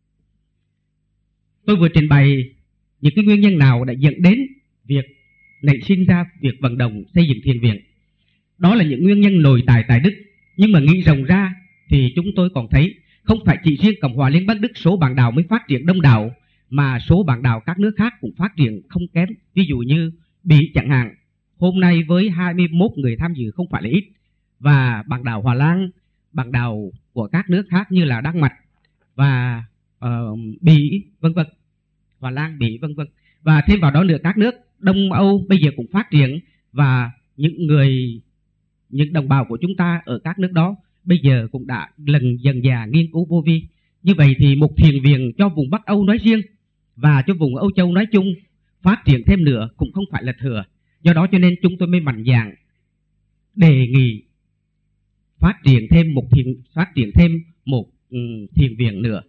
Tôi vừa trình bày những cái nguyên nhân nào đã dẫn đến việc nảy sinh ra việc vận động xây dựng thiền viện. Đó là những nguyên nhân nội tại tại Đức, nhưng mà nghĩ rộng ra thì chúng tôi còn thấy không phải chỉ riêng Cộng hòa Liên bang Đức số bạn đạo mới phát triển đông đảo, mà số bạn đạo các nước khác cũng phát triển không kém. Ví dụ như Bỉ chẳng hạn, hôm nay với hai mươi mốt người tham dự không phải là ít, và bạn đạo Hòa Lan, bạn đạo của các nước khác như là Đan Mạch và uh, Bỉ vân vân, Hòa Lan, Bỉ vân vân, và thêm vào đó nữa các nước Đông Âu bây giờ cũng phát triển, và những người những đồng bào của chúng ta ở các nước đó bây giờ cũng đã lần dần dà nghiên cứu vô vi. Như vậy thì một thiền viện cho vùng Bắc Âu nói riêng và cho vùng Âu Châu nói chung phát triển thêm nữa cũng không phải là thừa. Do đó cho nên chúng tôi mới mạnh dạn đề nghị phát triển thêm một thiền phát triển thêm một um, thiền viện nữa.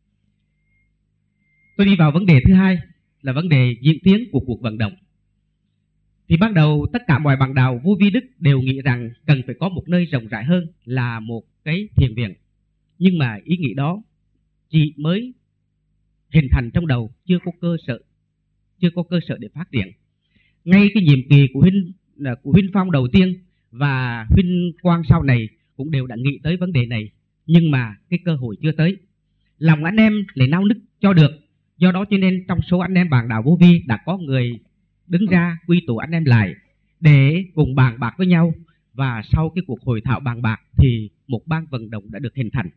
Tôi đi vào vấn đề thứ hai là vấn đề diễn tiến của cuộc vận động. Thì ban đầu tất cả mọi bạn đạo Vô Vi Đức đều nghĩ rằng cần phải có một nơi rộng rãi hơn là một cái thiền viện. Nhưng mà ý nghĩ đó chỉ mới hình thành trong đầu, chưa có cơ sở, chưa có cơ sở để phát triển. Ngay cái nhiệm kỳ của huynh của huynh Phong đầu tiên và huynh Quang sau này cũng đều đã nghĩ tới vấn đề này, nhưng mà cái cơ hội chưa tới. Lòng anh em lại nao nức cho được. Do đó cho nên trong số anh em bạn đạo Vô Vi đã có người đứng ra quy tụ anh em lại để cùng bàn bạc với nhau, và sau cái cuộc hội thảo bàn bạc thì một ban vận động đã được hình thành.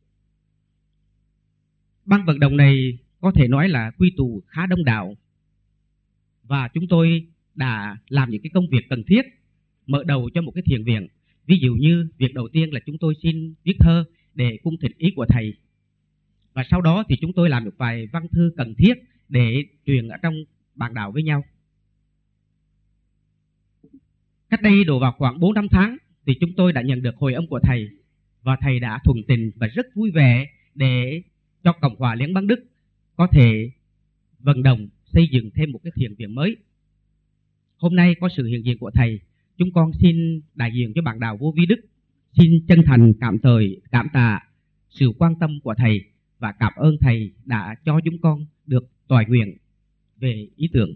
Ban vận động này có thể nói là quy tụ khá đông đảo, và chúng tôi đã làm những cái công việc cần thiết mở đầu cho một cái thiền viện. Ví dụ như việc đầu tiên là chúng tôi xin viết thơ để cung thỉnh ý của thầy, và sau đó thì chúng tôi làm một vài văn thư cần thiết để truyền ở trong bạn đạo với nhau. Cách đây đổ vào khoảng bốn năm tháng thì chúng tôi đã nhận được hồi âm của thầy, và thầy đã thuận tình và rất vui vẻ để cho Cộng hòa Liên bang Đức có thể vận động xây dựng thêm một cái thiền viện mới. Hôm nay có sự hiện diện của thầy, chúng con xin đại diện cho bạn đạo Vô Vi Đức xin chân thành cảm thời cảm tạ sự quan tâm của thầy, và cảm ơn thầy đã cho chúng con được toại nguyện về ý tưởng.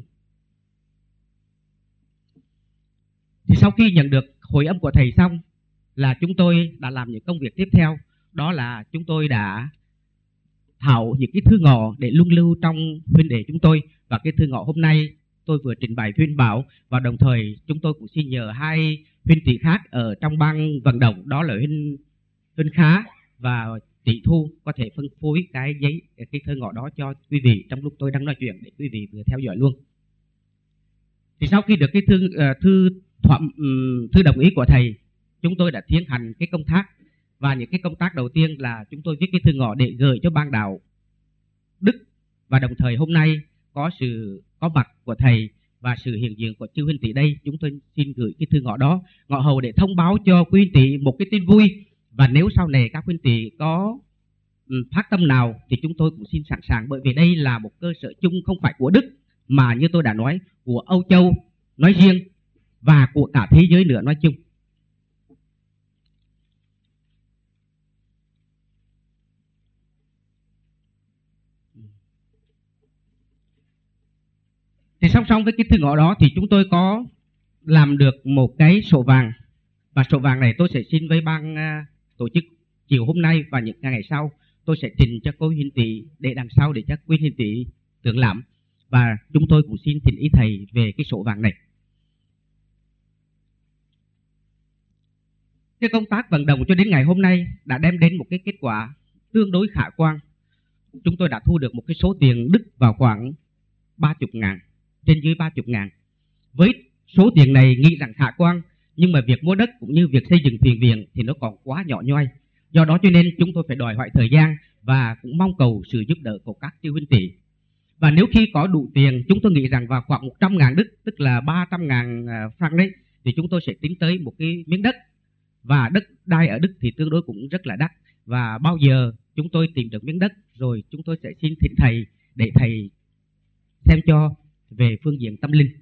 Thì sau khi nhận được hồi âm của thầy xong là chúng tôi đã làm những công việc tiếp theo, đó là chúng tôi đã thảo những cái thư ngỏ để luân lưu trong huynh đệ chúng tôi, và cái thư ngỏ hôm nay tôi vừa trình bày huynh Bảo, và đồng thời chúng tôi cũng xin nhờ hai huynh tỷ khác ở trong ban vận động, đó là huynh huynh Khá và tỷ Thu có thể phân phối cái giấy cái thư ngỏ đó cho quý vị trong lúc tôi đang nói chuyện để quý vị vừa theo dõi luôn. Thì sau khi được cái thư uh, thư thẩm um, thư đồng ý của thầy, chúng tôi đã tiến hành cái công tác, và những cái công tác đầu tiên là chúng tôi viết cái thư ngỏ để gửi cho ban đạo Đức, và đồng thời hôm nay có sự có mặt của thầy và sự hiện diện của chư huynh tỷ đây, chúng tôi xin gửi cái thư ngỏ đó ngỏ hầu để thông báo cho quý huynh tỷ một cái tin vui Và nếu sau này các huynh tỷ có phát tâm nào thì chúng tôi cũng xin sẵn sàng, bởi vì đây là một cơ sở chung không phải của Đức mà như tôi đã nói của Âu Châu nói riêng và của cả thế giới nữa nói chung. Thì song song với cái thư ngõ đó thì chúng tôi có làm được một cái sổ vàng, và sổ vàng này tôi sẽ xin với ban uh, tổ chức chiều hôm nay và những ngày sau tôi sẽ trình cho cô huynh tỷ để đằng sau để cho quý huynh tỷ tưởng lãm, và chúng tôi cũng xin thỉnh ý thầy về cái sổ vàng này. Cái công tác vận động cho đến ngày hôm nay đã đem đến một cái kết quả tương đối khả quan. Chúng tôi đã thu được một cái số tiền Đức vào khoảng ba mươi ngàn, trên dưới ba mươi ngàn. Với số tiền này nghĩ rằng khả quan, nhưng mà việc mua đất cũng như việc xây dựng thiền viện thì nó còn quá nhỏ nhoi. Do đó cho nên chúng tôi phải đòi hỏi thời gian và cũng mong cầu sự giúp đỡ của các chư huynh tỷ. Và nếu khi có đủ tiền, chúng tôi nghĩ rằng vào khoảng một trăm ngàn Đức, tức là ba trăm ngàn franc đấy, thì chúng tôi sẽ tính tới một cái miếng đất. Và đất đai ở Đức thì tương đối cũng rất là đắt. Và bao giờ chúng tôi tìm được miếng đất rồi chúng tôi sẽ xin thỉnh thầy để thầy xem cho về phương diện tâm linh.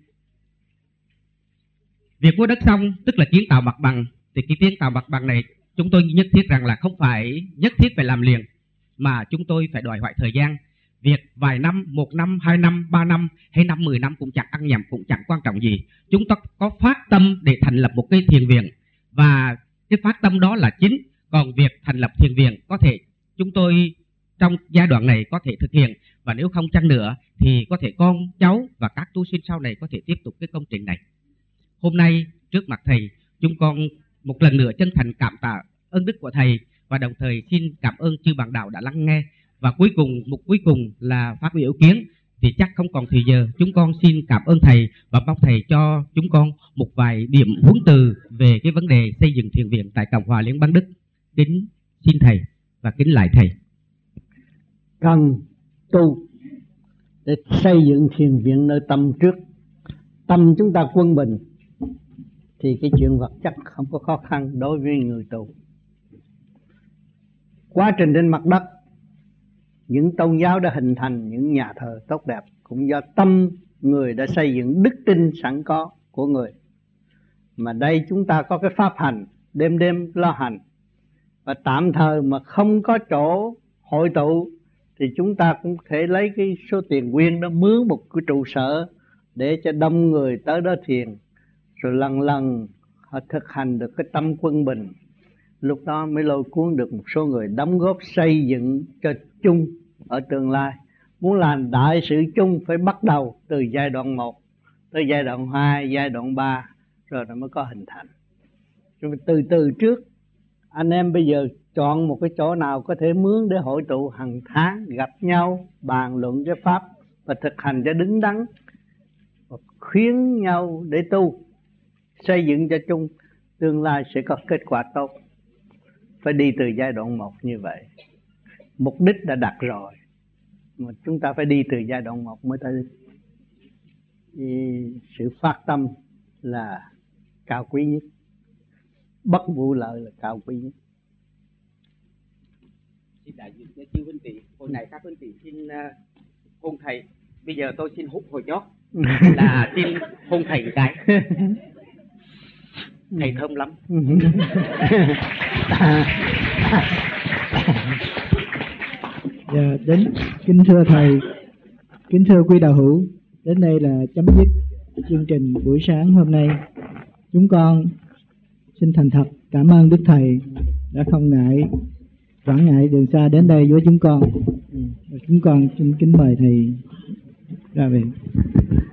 Việc mua đất xong tức là kiến tạo mặt bằng, thì cái kiến tạo mặt bằng này chúng tôi nhất thiết rằng là không phải nhất thiết phải làm liền, mà chúng tôi phải đòi hỏi thời gian. Việc vài năm, một năm, hai năm, ba năm hay năm, mười năm cũng chẳng ăn nhầm, cũng chẳng quan trọng gì. Chúng ta có phát tâm để thành lập một cái thiền viện, và cái phát tâm đó là chính. Còn việc thành lập thiền viện có thể chúng tôi trong giai đoạn này có thể thực hiện, và nếu không chăng nữa thì có thể con cháu và các tu sinh sau này có thể tiếp tục cái công trình này. Hôm nay trước mặt thầy, chúng con một lần nữa chân thành cảm tạ ơn đức của thầy, và đồng thời xin cảm ơn chư bạn đạo đã lắng nghe. Và cuối cùng, mục cuối cùng là phát biểu ý kiến, thì chắc không còn thời giờ, chúng con xin cảm ơn thầy và mong thầy cho chúng con một vài điểm huấn từ về cái vấn đề xây dựng thiền viện tại Cộng hòa Liên bang Đức. Kính xin thầy và kính lại thầy. Cần tu để xây dựng thiền viện nơi tâm trước. Tâm chúng ta quân bình thì cái chuyện vật chất không có khó khăn đối với người tu. Quá trình trên mặt đất, những tôn giáo đã hình thành những nhà thờ tốt đẹp cũng do tâm người đã xây dựng đức tin sẵn có của người. Mà đây chúng ta có cái pháp hành, đêm đêm lo hành, và tạm thời mà không có chỗ hội tụ thì chúng ta cũng thể lấy cái số tiền quyên đó mướn một cái trụ sở để cho đông người tới đó thiền, rồi lần lần họ thực hành được cái tâm quân bình. Lúc đó mới lôi cuốn được một số người đóng góp xây dựng cho chung ở tương lai. Muốn làm đại sự chung phải bắt đầu từ giai đoạn một tới giai đoạn hai, giai đoạn ba, rồi nó mới có hình thành. Rồi từ từ trước, anh em bây giờ chọn một cái chỗ nào có thể mướn để hội tụ hàng tháng, gặp nhau, bàn luận cái pháp và thực hành cho đứng đắn, và khuyến nhau để tu, xây dựng cho chung, tương lai sẽ có kết quả tốt. Phải đi từ giai đoạn một như vậy. Mục đích đã đặt rồi, mà chúng ta phải đi từ giai đoạn một mới tới. Thì sự phát tâm là cao quý nhất, bất vụ lợi là cao quý nhất. Xin đại diện cho chư huynh tỷ, hồi này các huynh tỷ xin uh, hôn thầy. Bây giờ tôi xin hút hồi chót là xin hôn thầy một cái. Thầy thơm lắm. Dạ, đến kính thưa thầy, kính thưa quý đạo hữu, đến đây là chấm dứt chương trình buổi sáng hôm nay. Chúng con xin thành thật cảm ơn Đức Thầy đã không ngại quãng ngại đường xa đến đây với chúng con. Chúng con xin kính mời thầy ra về.